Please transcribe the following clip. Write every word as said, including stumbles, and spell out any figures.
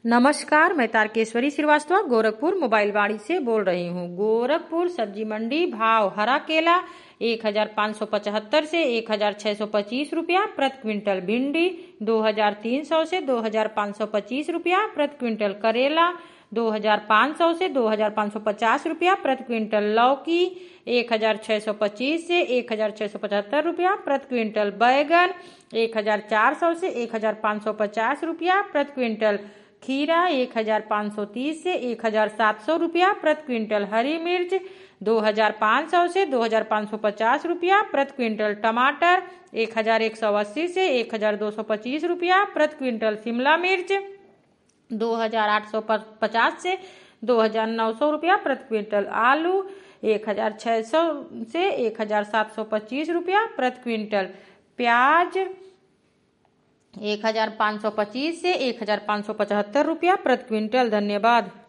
नमस्कार, मैं तारकेश्वरी श्रीवास्तव गोरखपुर मोबाइल वाड़ी से बोल रही हूँ। गोरखपुर सब्जी मंडी भाव हरा केला एक हजार पाँच सौ पचहत्तर से एक हजार छः सौ पच्चीस रुपया प्रति क्विंटल। भिंडी दो हजार तीन सौ से दो हजार पाँच सौ पच्चीस रुपया प्रति क्विंटल। करेला दो हजार पाँच सौ से दो हजार पाँच सौ पचास रुपया प्रति क्विंटल। लौकी एक हजार छः सौ पच्चीस से एक हजार छः सौ पचहत्तर रुपया प्रति क्विंटल। बैगन एक हजार चार सौ से एक हजार पाँच सौ पचास रुपया प्रति क्विंटल। खीरा एक हजार पाँच सौ तीस से एक हजार सात सौ रुपया प्रति क्विंटल। हरी मिर्च दो हजार पाँच सौ से दो हजार पाँच सौ पचास रुपया प्रति क्विंटल। टमाटर एक हजार एक सौ अस्सी से एक हजार दो सौ पच्चीस रुपया प्रति क्विंटल। शिमला मिर्च दो हजार आठ सौ पचास से दो हजार नौ सौ रुपया प्रति क्विंटल। आलू एक हजार छः सौ से एक हजार सात सौ पच्चीस रुपया प्रति क्विंटल। प्याज एक हजार पाँच सौ पच्चीस से एक हजार पाँच सौ पचहत्तर रुपया प्रति क्विंटल। धन्यवाद।